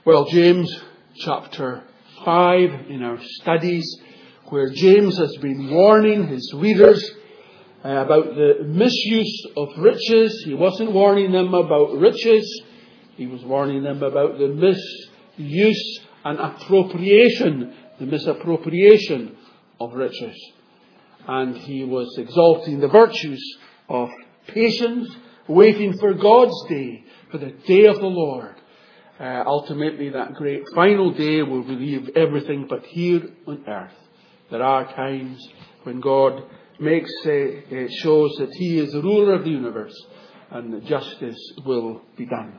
Well, James chapter 5 in our studies, where James has been warning his readers about the misuse of riches. He wasn't warning them about riches. He was warning them about the misuse and appropriation, the misappropriation of riches. And he was exalting the virtues of patience, waiting for God's day, for the day of the Lord. Ultimately, that great final day will relieve everything but here on earth. There are times when God shows that He is the ruler of the universe and that justice will be done.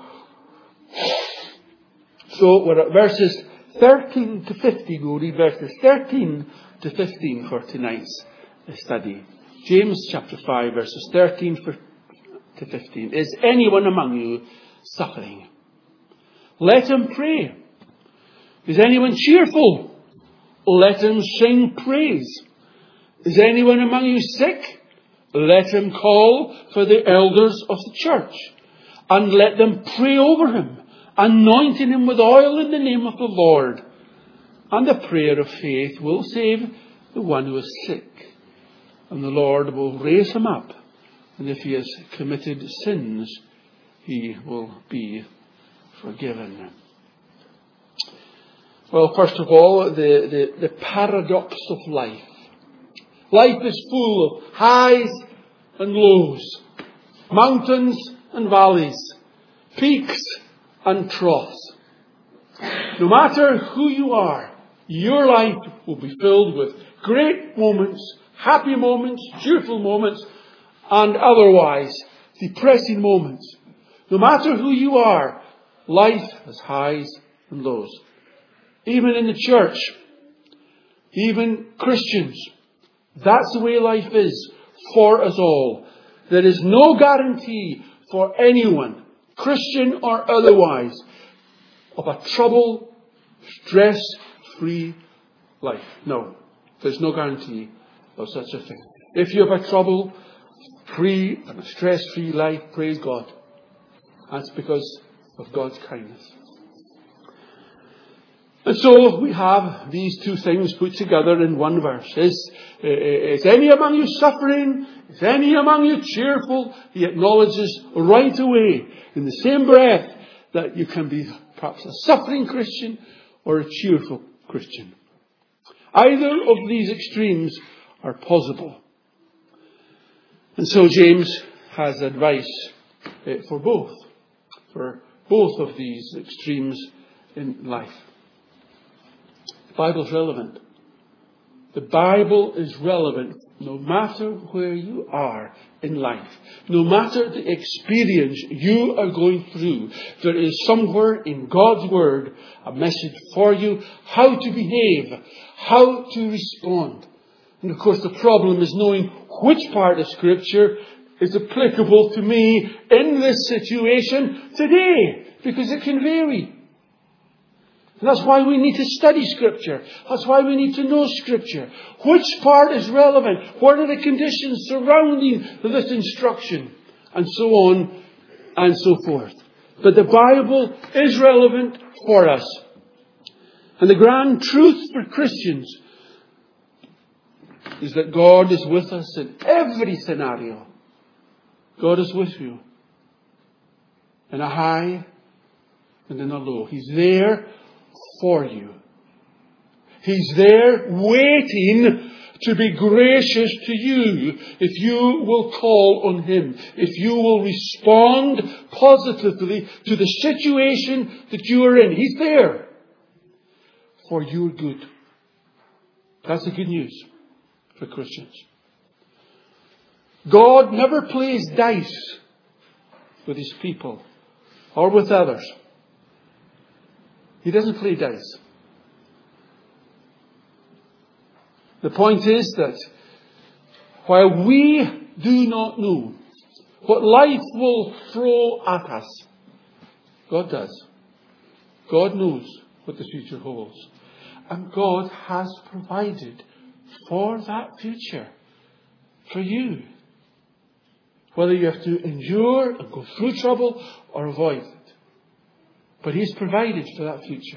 So we're at verses 13 to 15. We'll read verses 13 to 15 for tonight's study. James chapter 5 verses 13 to 15. Is anyone among you suffering? Let him pray. Is anyone cheerful? Let him sing praise. Is anyone among you sick? Let him call for the elders of the church, and let them pray over him, anointing him with oil in the name of the Lord. And the prayer of faith will save the one who is sick, and the Lord will raise him up. And if he has committed sins, he will be forgiven. Well, first of all, the paradox of life. Life is full of highs and lows, mountains and valleys, peaks and troughs. No matter who you are, your life will be filled with great moments, happy moments, cheerful moments, and otherwise depressing moments. No matter who you are, life has highs and lows. Even in the church, even Christians, that's the way life is for us all. There is no guarantee for anyone, Christian or otherwise, of a trouble, stress-free life. No, there's no guarantee of such a thing. If you have a trouble-free and a stress-free life, praise God. That's because of God's kindness. And so we have these two things put together in one verse. Is any among you suffering? Is any among you cheerful? He acknowledges right away, in the same breath, that you can be perhaps a suffering Christian or a cheerful Christian. Either of these extremes are possible. And so James has advice for both of these extremes in life. The Bible is relevant. The Bible is relevant no matter where you are in life. No matter the experience you are going through, there is somewhere in God's Word a message for you, how to behave, how to respond. And of course the problem is knowing which part of Scripture is applicable to me in this situation today, because it can vary. And that's why we need to study Scripture. That's why we need to know Scripture. Which part is relevant? What are the conditions surrounding this instruction? And so on and so forth. But the Bible is relevant for us. And the grand truth for Christians is that God is with us in every scenario. God is with you in a high and in a low. He's there for you. He's there waiting to be gracious to you if you will call on Him, if you will respond positively to the situation that you are in. He's there for your good. That's the good news for Christians. God never plays dice with His people or with others. He doesn't play dice. The point is that while we do not know what life will throw at us, God does. God knows what the future holds. And God has provided for that future for you. Whether you have to endure and go through trouble or avoid it. But He's provided for that future.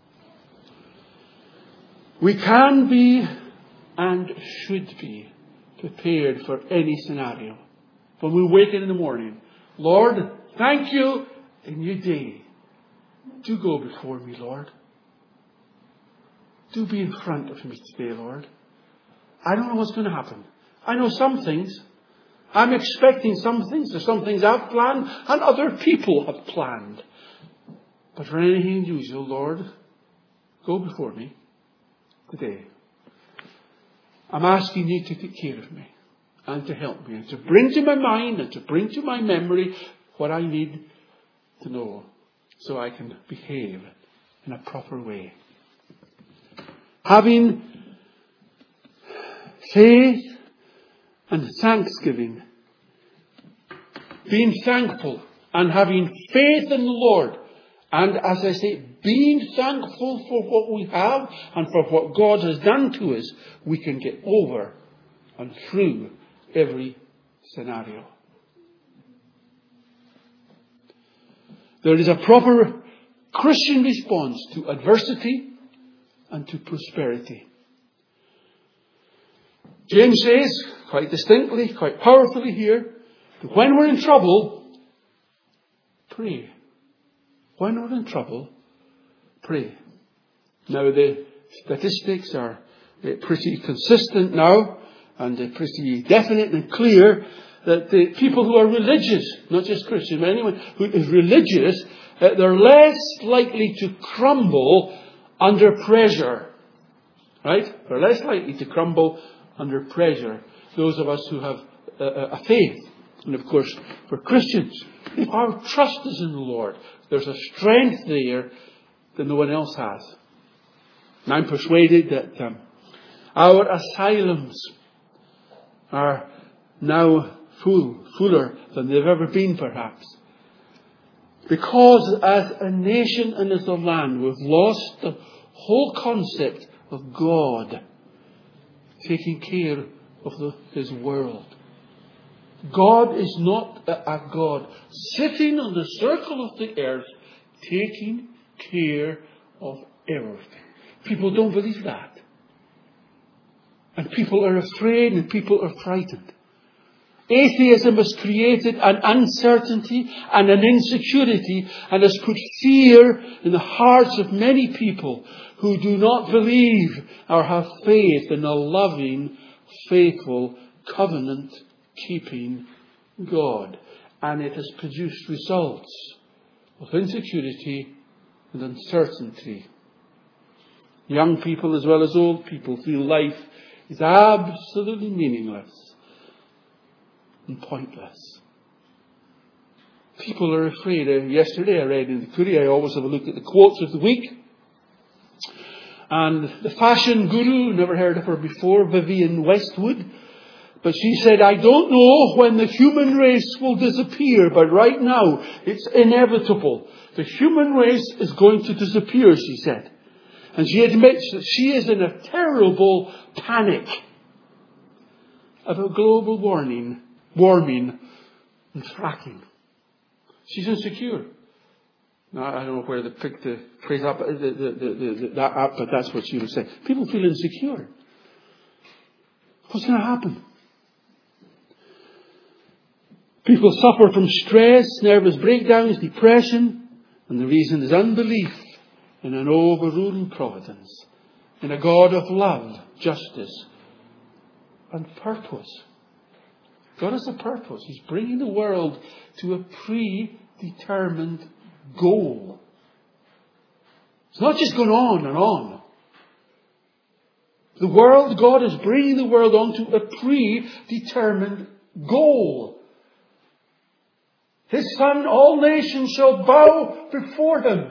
We can be and should be prepared for any scenario. When we wake in the morning, Lord, thank you in your day. Do go before me, Lord. Do be in front of me today, Lord. I don't know what's going to happen. I know some things. I'm expecting some things. There's some things I've planned and other people have planned. But for anything unusual, Lord, go before me today. I'm asking you to take care of me and to help me and to bring to my mind and to bring to my memory what I need to know so I can behave in a proper way. Having faith and thanksgiving, being thankful and having faith in the Lord, and as I say, being thankful for what we have and for what God has done to us, we can get over and through every scenario. There is a proper Christian response to adversity and to prosperity. James says, quite distinctly, quite powerfully here, that when we're in trouble, pray. When we're in trouble, pray. Now the statistics are pretty consistent now and pretty definite and clear that the people who are religious, not just Christian, but anyone who is religious, they're less likely to crumble under pressure. Right? They're less likely to crumble under pressure. Those of us who have a faith. And of course, for Christians, if our trust is in the Lord, there's a strength there that no one else has. And I'm persuaded that our asylums are now fuller than they've ever been, perhaps. Because as a nation and as a land, we've lost the whole concept of God taking care of His world. God is not a God sitting on the circle of the earth taking care of everything. People don't believe that. And people are afraid and people are frightened. Atheism has created an uncertainty and an insecurity and has put fear in the hearts of many people who do not believe or have faith in a loving, faithful, covenant-keeping God. And it has produced results of insecurity and uncertainty. Young people as well as old people feel life is absolutely meaningless and pointless. People are afraid. Yesterday I read in the Courier, I always have a look at the quotes of the week. And the fashion guru, never heard of her before, Vivienne Westwood. But she said, I don't know when the human race will disappear, but right now it's inevitable. The human race is going to disappear, she said. And she admits that she is in a terrible panic about global warming and fracking. She's insecure. Now, I don't know where they picked the phrase up, that up, but that's what she was saying. People feel insecure. What's going to happen? People suffer from stress, nervous breakdowns, depression, and the reason is unbelief in an overruling providence, in a God of love, justice, and purpose. God has a purpose. He's bringing the world to a predetermined goal. It's not just going on and on. The world, God is bringing the world on to a predetermined goal. His Son, all nations shall bow before Him.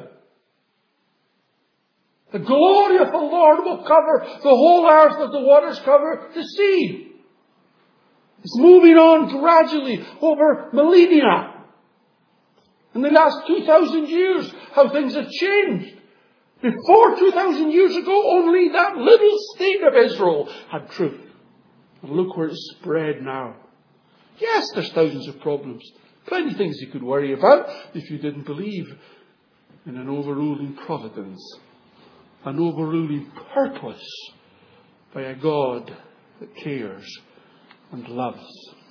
The glory of the Lord will cover the whole earth as the waters cover the sea. It's moving on gradually over millennia. In the last 2,000 years, how things have changed. Before 2,000 years ago, only that little state of Israel had truth. And look where it's spread now. Yes, there's thousands of problems. Plenty of things you could worry about if you didn't believe in an overruling providence, an overruling purpose by a God that cares and loves.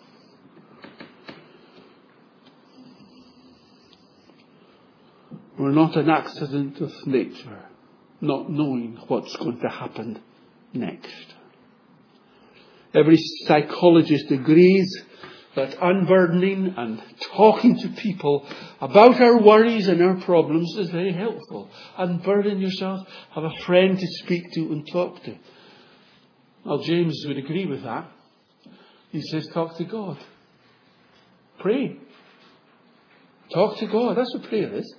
We're not an accident of nature, not knowing what's going to happen next. Every psychologist agrees that unburdening and talking to people about our worries and our problems is very helpful. Unburden yourself, have a friend to speak to and talk to. Well, James would agree with that. He says, talk to God. Pray. Talk to God. That's what prayer is.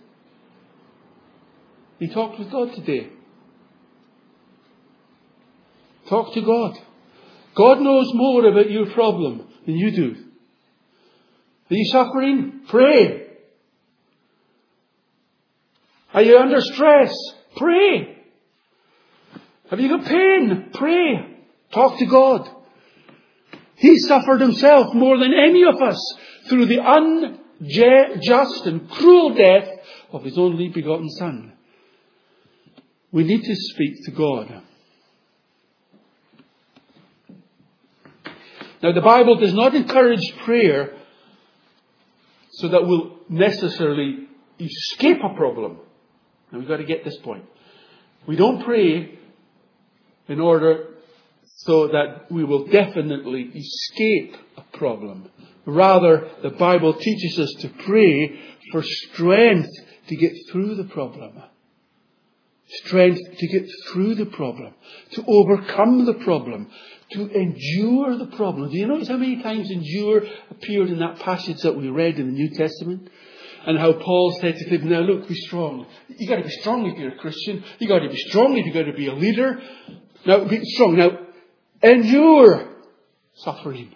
He talked with God today. Talk to God. God knows more about your problem than you do. Are you suffering? Pray. Are you under stress? Pray. Have you got pain? Pray. Talk to God. He suffered himself more than any of us through the unjust and cruel death of his only begotten Son. We need to speak to God. Now, the Bible does not encourage prayer so that we'll necessarily escape a problem. Now, we've got to get this point. We don't pray in order so that we will definitely escape a problem. Rather, the Bible teaches us to pray for strength to get through the problem. Strength to get through the problem. To overcome the problem. To endure the problem. Do you notice how many times endure appeared in that passage that we read in the New Testament? And how Paul said to them, now look, be strong. You've got to be strong if you're a Christian. You've got to be strong if you've got to be a leader. Now, be strong. Now, endure suffering.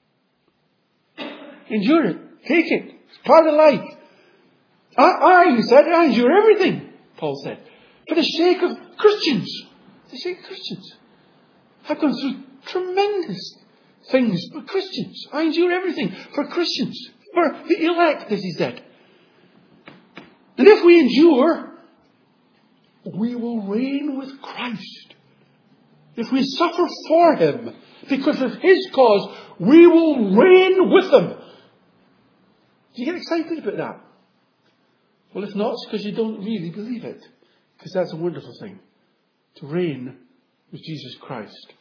Endure it. Take it. It's part of life. He said, I endure everything, Paul said. For the sake of Christians. For the sake of Christians. I've gone through tremendous things for Christians. I endure everything for Christians. For the elect, as he said. And if we endure, we will reign with Christ. If we suffer for him, because of his cause, we will reign with him. Do you get excited about that? Well, if not, it's because you don't really believe it. Because that's a wonderful thing. To reign with Jesus Christ.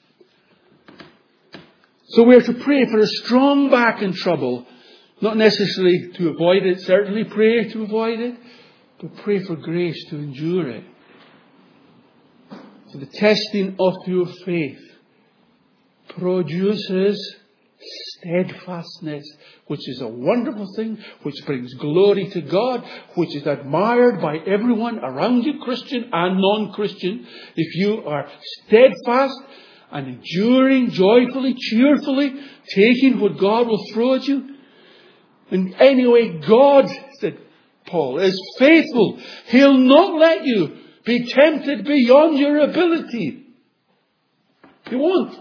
So we are to pray for a strong back in trouble. Not necessarily to avoid it. Certainly pray to avoid it. But pray for grace to endure it. So the testing of your faith produces steadfastness, which is a wonderful thing, which brings glory to God, which is admired by everyone around you, Christian and non-Christian. If you are steadfast and enduring joyfully, cheerfully, taking what God will throw at you. And anyway, God, said Paul, is faithful. He'll not let you be tempted beyond your ability. He won't.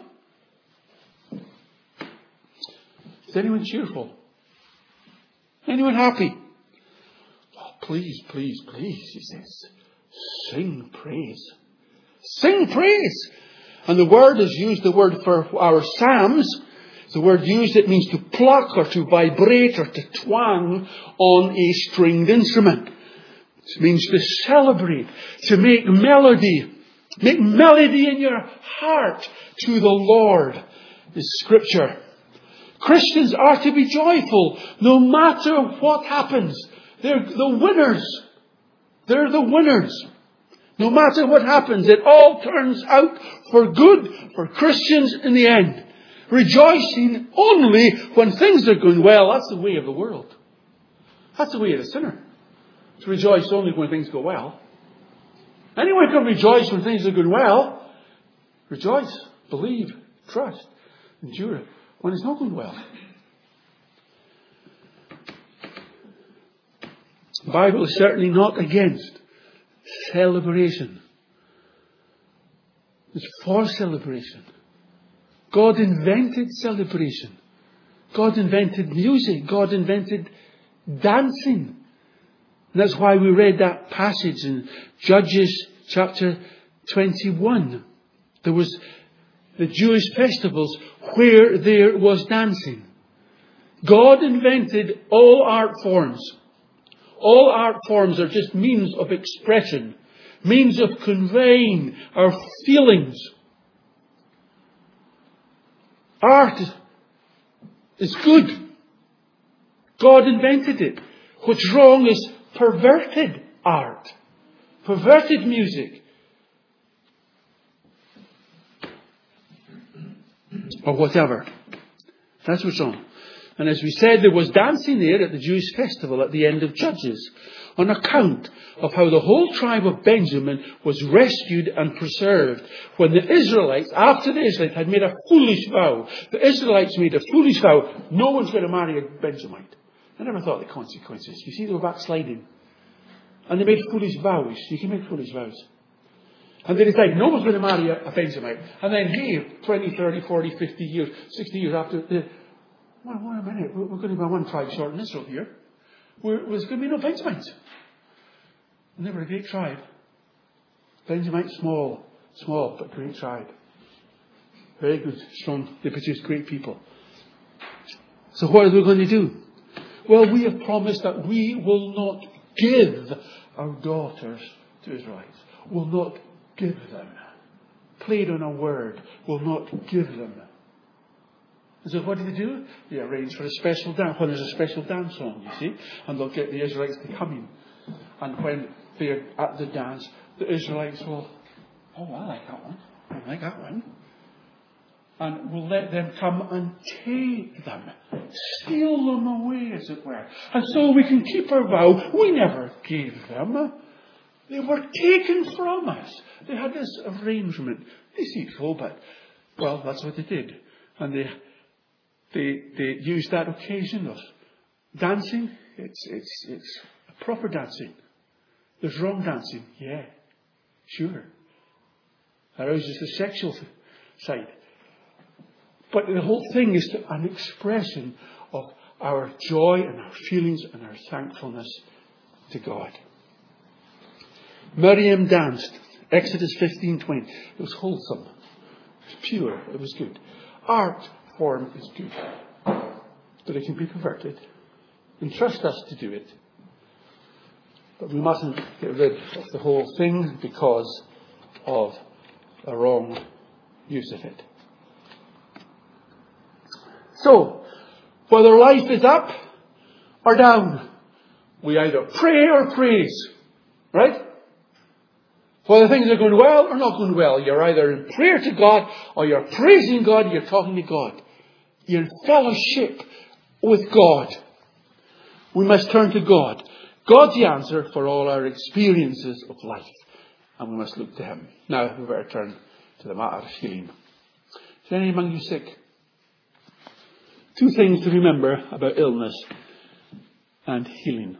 Is anyone cheerful? Anyone happy? Oh, please, please, please, he says. Sing praise. Sing praise. And the word is used, the word for our psalms. The word used, it means to pluck or to vibrate or to twang on a stringed instrument. It means to celebrate, to make melody. Make melody in your heart to the Lord, is Scripture. Christians are to be joyful no matter what happens. They're the winners. They're the winners. No matter what happens, it all turns out for good for Christians in the end. Rejoicing only when things are going well. That's the way of the world. That's the way of the sinner. To rejoice only when things go well. Anyone can rejoice when things are going well. Rejoice, believe, trust, endure it when it's not going well. The Bible is certainly not against celebration. It's for celebration. God invented celebration. God invented music. God invented dancing. And that's why we read that passage in Judges chapter 21. There was the Jewish festivals where there was dancing. God invented all art forms. All art forms are just means of expression, means of conveying our feelings. Art is good. God invented it. What's wrong is perverted art, perverted music, or whatever. That's what's wrong. And as we said, there was dancing there at the Jewish festival at the end of Judges on account of how the whole tribe of Benjamin was rescued and preserved when the Israelites, after the Israelites had made a foolish vow, the Israelites made a foolish vow, no one's going to marry a Benjamite. I never thought of the consequences. You see, they were backsliding. And they made foolish vows. You can make foolish vows. And they decided no one's going to marry a Benjamite. And then here, 20, 30, 40, 50 years, 60 years after, wait a minute, we're going to be one tribe short in Israel here. There's going to be no Benjamites. And they were a great tribe. Benjamites, small, but great tribe. Very good, strong. They produced great people. So what are we going to do? Well, we have promised that we will not give our daughters to Israelites. Will not give them. Played on a word. Will not give them. And so what do? They arrange for a special dance. When there's a special dance on, you see. And they'll get the Israelites to come in. And when they're at the dance, the Israelites will, I like that one. I like that one. And we'll let them come and take them. Steal them away, as it were. And so we can keep our vow. We never gave them. They were taken from us. They had this arrangement. Deceitful, but, well, that's what they did. And they used that occasion of dancing. It's proper dancing. There's wrong dancing. Yeah, sure. That arouses the sexual side. But the whole thing is an expression of our joy and our feelings and our thankfulness to God. Miriam danced. Exodus 15:20. It was wholesome. It was pure. It was good. Art form is good. But it can be perverted. Entrust us to do it. But we mustn't get rid of the whole thing because of a wrong use of it. So, whether life is up or down, we either pray or praise. Right? Whether things are going well or not going well, you're either in prayer to God or you're praising God, or you're talking to God. You're in fellowship with God. We must turn to God. God's the answer for all our experiences of life. And we must look to Him. Now, we better turn to the matter of healing. Is any among you sick? 2 things to remember about illness and healing.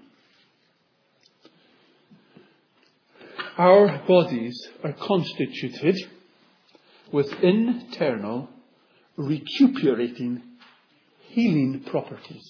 Our bodies are constituted with internal, recuperating, healing properties.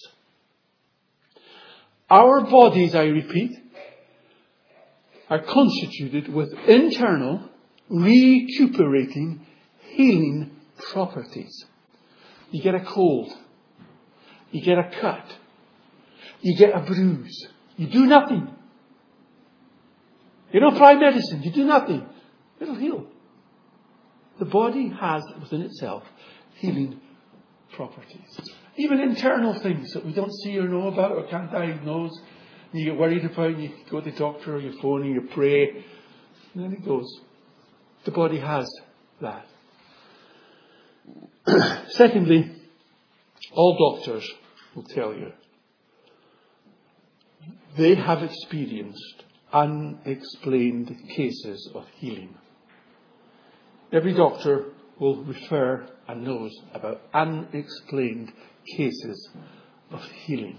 Our bodies, I repeat, are constituted with internal, recuperating, healing properties. You get a cold. You get a cut. You get a bruise. You do nothing. You don't apply medicine. You do nothing. It'll heal. The body has within itself healing properties. Even internal things that we don't see or know about or can't diagnose. And you get worried about, and you go to the doctor or your phone and you pray. And then it goes. The body has that. Secondly, all doctors will tell you they have experienced unexplained cases of healing. Every doctor will refer and knows about unexplained cases of healing.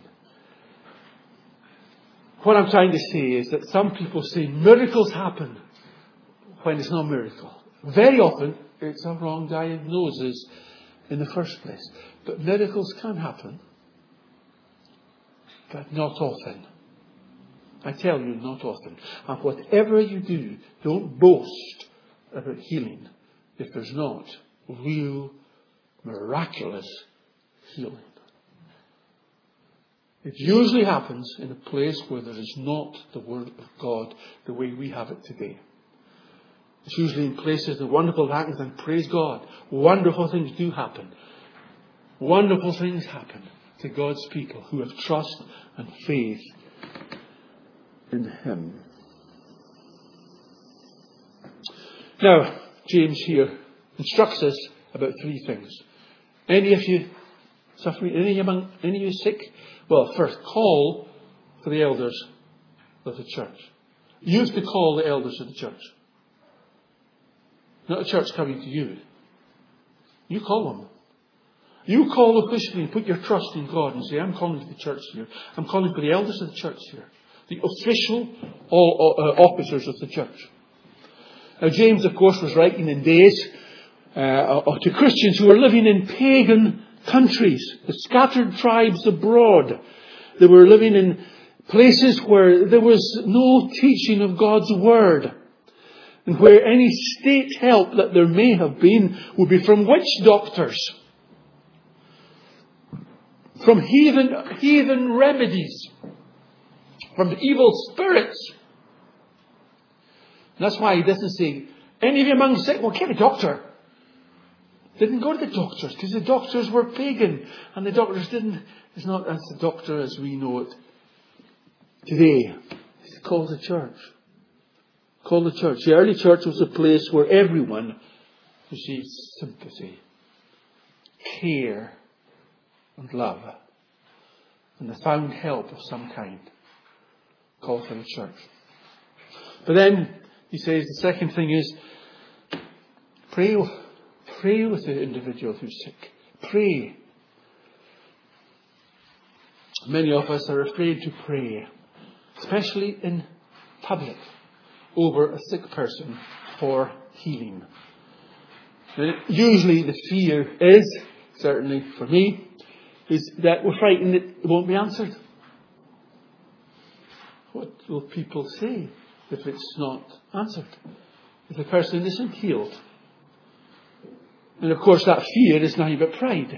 What I'm trying to say is that some people say miracles happen when it's not a miracle. Very often it's a wrong diagnosis in the first place. But miracles can happen, but not often. I tell you, not often. And whatever you do, don't boast about healing if there's not real, miraculous healing. It usually happens in a place where there is not the Word of God the way we have it today. It's usually in places the wonderful happens, and praise God, wonderful things do happen. Wonderful things happen to God's people who have trust and faith in Him. Now, James here instructs us about three things. Any of you suffering, any of you sick? Well, first, call for the elders of the church. You have to call the elders of the church. Not a church coming to you. You call them. You call officially and put your trust in God and say, I'm calling for the church here. I'm calling for the elders of the church here. The official officers of the church. Now, James, of course, was writing in days to Christians who were living in pagan countries, the scattered tribes abroad. They were living in places where there was no teaching of God's Word, and where any state help that there may have been would be from witch doctors, from heathen remedies, from evil spirits. And that's why he doesn't say, any of you among sick, well, get a doctor. Didn't go to the doctors, because the doctors were pagan. And the doctors it's not as the doctor as we know it today. It's called the church. Called the church. The early church was a place where everyone received sympathy, care, and love. And they found help of some kind. Called for the church. But then, he says, the second thing is, pray with the individual who's sick. Pray. Many of us are afraid to pray, especially in public, over a sick person for healing. And usually the fear is, certainly for me, is that we're frightened that it won't be answered. What will people say if it's not answered? If the person isn't healed? And of course that fear is nothing but pride.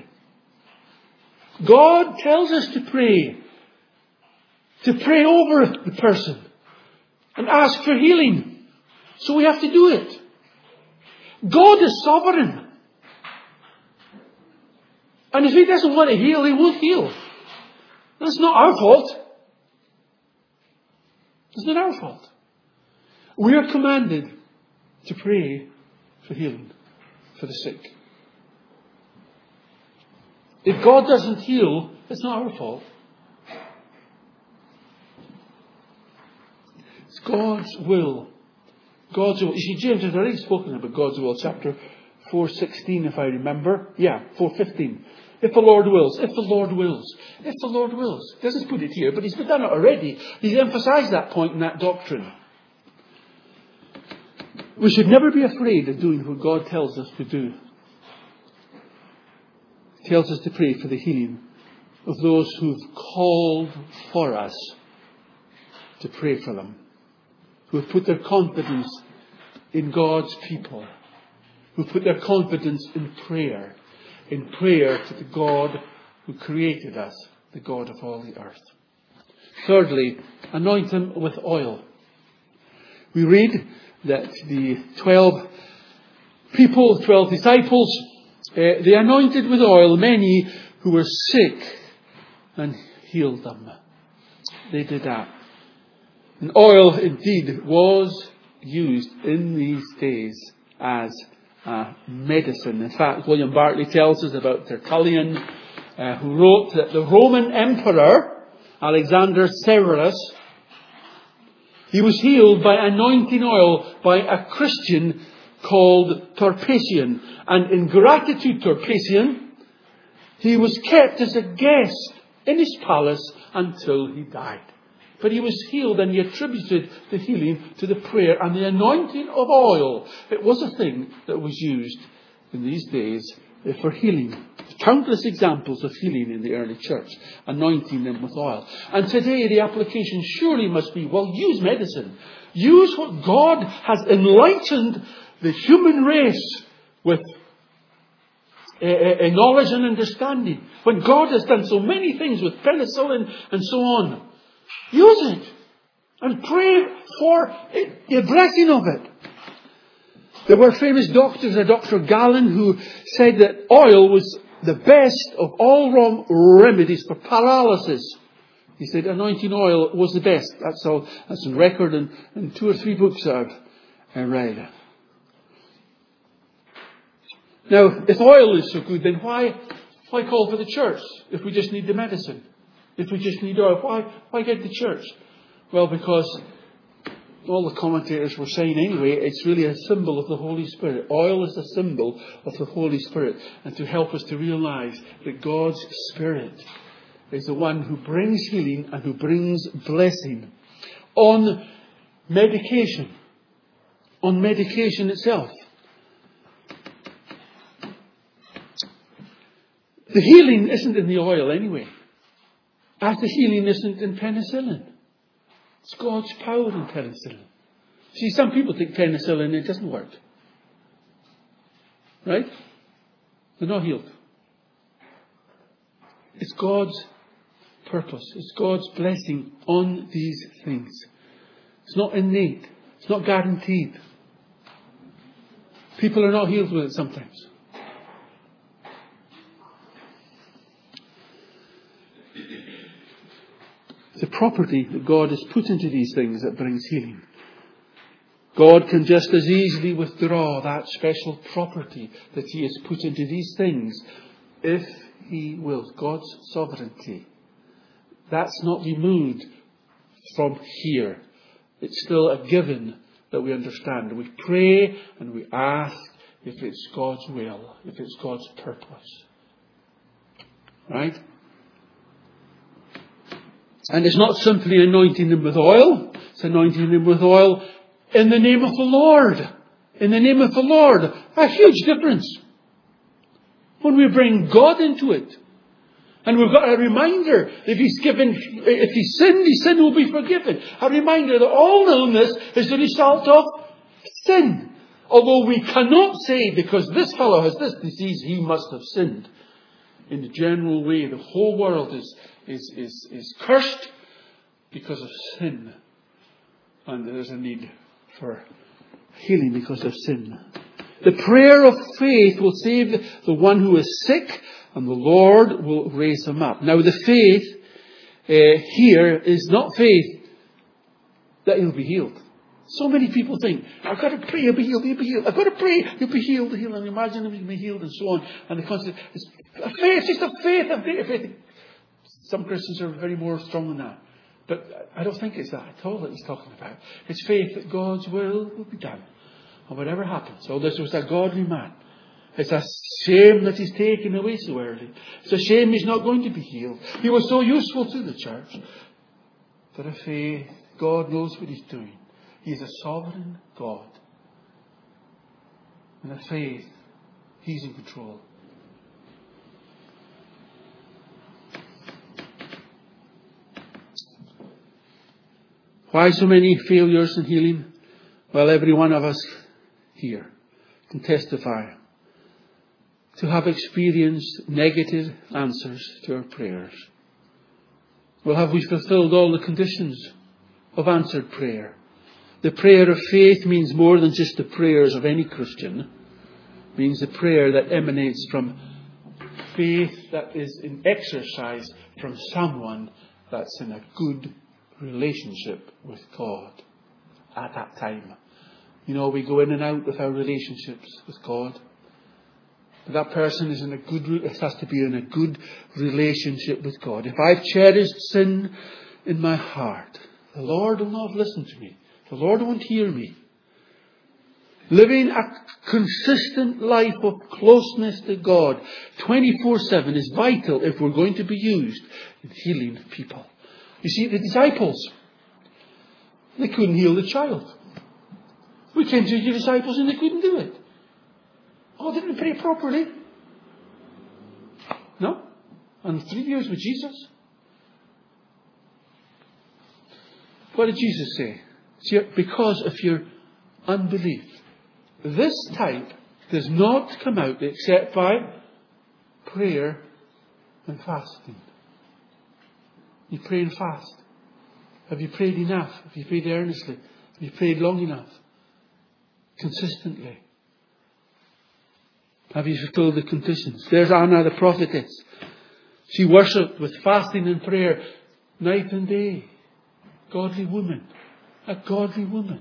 God tells us to pray over the person and ask for healing. So we have to do it. God is sovereign. And if He doesn't want to heal, He won't heal. That's not our fault. It's not our fault. We are commanded to pray for healing for the sick. If God doesn't heal, it's not our fault. It's God's will. God's will. You see, James has already spoken about God's will. Chapter 4:16, if I remember. 4:15. If the Lord wills. If the Lord wills. If the Lord wills. He doesn't put it here, but He's done it already. He's emphasized that point in that doctrine. We should never be afraid of doing what God tells us to do. He tells us to pray for the healing of those who've called for us to pray for them. Who have put their confidence in God's people. Who put their confidence in prayer. In prayer to the God who created us. The God of all the earth. Thirdly, anoint them with oil. We read that the 12 disciples, they anointed with oil many who were sick and healed them. They did that. And oil indeed was used in these days as medicine. In fact, William Barclay tells us about Tertullian, who wrote that the Roman Emperor Alexander Severus, he was healed by anointing oil by a Christian called Torpesian. And in gratitude to Torpesian, he was kept as a guest in his palace until he died. But he was healed, and he attributed the healing to the prayer and the anointing of oil. It was a thing that was used in these days for healing. Countless examples of healing in the early church, anointing them with oil. And today the application surely must be, well, use medicine. Use what God has enlightened the human race with knowledge and understanding. When God has done so many things with penicillin and so on, use it and pray for the blessing of it. There were famous doctors, a Dr. Gallen, who said that oil was the best of all remedies for paralysis. He said anointing oil was the best. That's on record in 2 or 3 books that I've read. Now, if oil is so good, then why call for the church if we just need the medicine? If we just need oil, why get the church? Well, because all the commentators were saying anyway, it's really a symbol of the Holy Spirit. Oil is a symbol of the Holy Spirit. And to help us to realize that God's Spirit is the one who brings healing and who brings blessing on medication itself. The healing isn't in the oil anyway. As the healing isn't in penicillin. It's God's power in penicillin. See, some people think penicillin, it doesn't work. Right? They're not healed. It's God's purpose. It's God's blessing on these things. It's not innate. It's not guaranteed. People are not healed with it sometimes. The property that God has put into these things that brings healing. God can just as easily withdraw that special property that He has put into these things if He wills. God's sovereignty. That's not removed from here. It's still a given that we understand. We pray and we ask if it's God's will, if it's God's purpose. Right? And it's not simply anointing them with oil. It's anointing them with oil in the name of the Lord. In the name of the Lord. A huge difference. When we bring God into it. And we've got a reminder, if he sinned, his sin will be forgiven. A reminder that all illness is the result of sin. Although we cannot say, because this fellow has this disease, he must have sinned. In the general way, the whole world is cursed because of sin. And there's a need for healing because of sin. The prayer of faith will save the one who is sick, and the Lord will raise him up. Now the faith here is not faith that he'll be healed. So many people think, I've got to pray, he'll be healed, he'll be healed. I've got to pray, he'll be healed, and imagine him being healed and so on. And the concept is a faith, just a faith, a faith. Some Christians are very more strong than that. But I don't think it's that at all that he's talking about. It's faith that God's will be done. And whatever happens. Oh, this was a godly man. It's a shame that he's taken away so early. It's a shame he's not going to be healed. He was so useful to the church. But a faith, God knows what he's doing. He's a sovereign God. And a faith, he's in control. Why so many failures in healing? Well, every one of us here can testify to have experienced negative answers to our prayers. Well, have we fulfilled all the conditions of answered prayer? The prayer of faith means more than just the prayers of any Christian. It means the prayer that emanates from faith that is in exercise from someone that's in a good relationship with God at that time. You know, we go in and out with our relationships with God. But that person is it has to be in a good relationship with God. If I've cherished sin in my heart, the Lord will not listen to me. The Lord won't hear me. Living a consistent life of closeness to God 24/7 is vital if we're going to be used in healing people. You see, the disciples, they couldn't heal the child. We came to the disciples and they couldn't do it. Oh, didn't pray properly. No? And 3 years with Jesus? What did Jesus say? See, because of your unbelief. This type does not come out except by prayer and fasting. You pray and fast. Have you prayed enough? Have you prayed earnestly? Have you prayed long enough? Consistently? Have you fulfilled the conditions? There's Anna the prophetess. She worshipped with fasting and prayer night and day. Godly woman. A godly woman.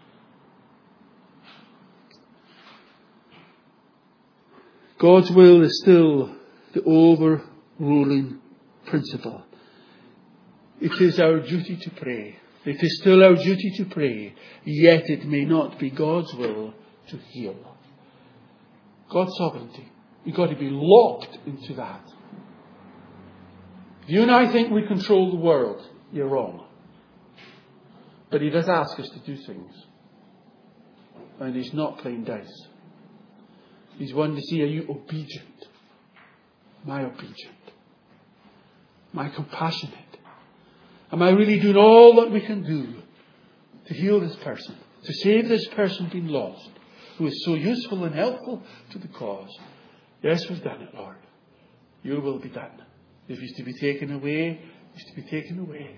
God's will is still the overruling principle. It is our duty to pray. It is still our duty to pray. Yet it may not be God's will to heal. God's sovereignty. You've got to be locked into that. If you and I think we control the world, you're wrong. But He does ask us to do things. And He's not playing dice. He's wanting to see, are you obedient? Am I obedient? Am I compassionate? Am I really doing all that we can do to heal this person? To save this person being lost, who is so useful and helpful to the cause? Yes, we've done it, Lord. Your will be done. If He's to be taken away, He's to be taken away.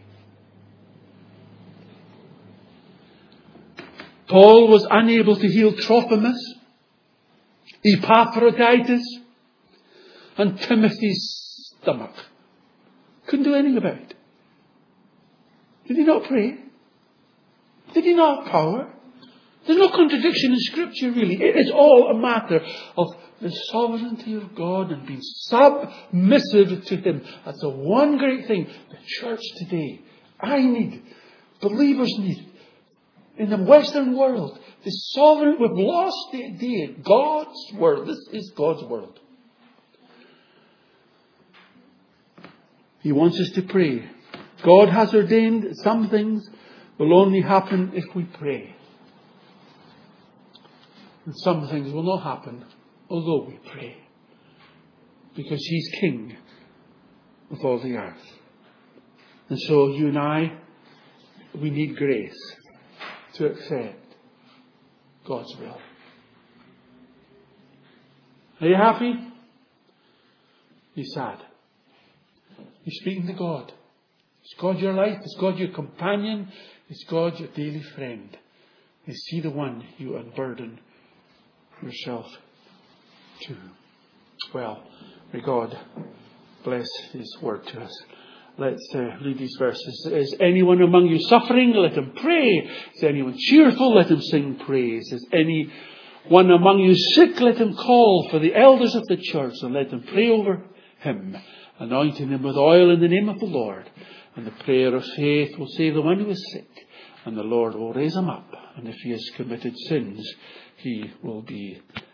Paul was unable to heal Trophimus, Epaphroditus, and Timothy's stomach. Couldn't do anything about it. Did he not pray? Did he not have power? There's no contradiction in Scripture, really. It is all a matter of the sovereignty of God and being submissive to Him. That's the one great thing the church today, I need, believers need. In the Western world, the sovereign, we've lost the idea. God's world. This is God's world. He wants us to pray. God has ordained that some things will only happen if we pray. And some things will not happen although we pray. Because He's King of all the earth. And so you and I, we need grace to accept God's will. Are you happy? You're sad. You're speaking to God. Is God your life? Is God your companion? Is God your daily friend? Is He the one you unburden yourself to? Well, may God bless His word to us. Let's read these verses. Is anyone among you suffering? Let him pray. Is anyone cheerful? Let him sing praise. Is anyone among you sick? Let him call for the elders of the church and let them pray over him, anointing him with oil in the name of the Lord. And the prayer of faith will save the one who is sick, and the Lord will raise him up. And if he has committed sins, he will be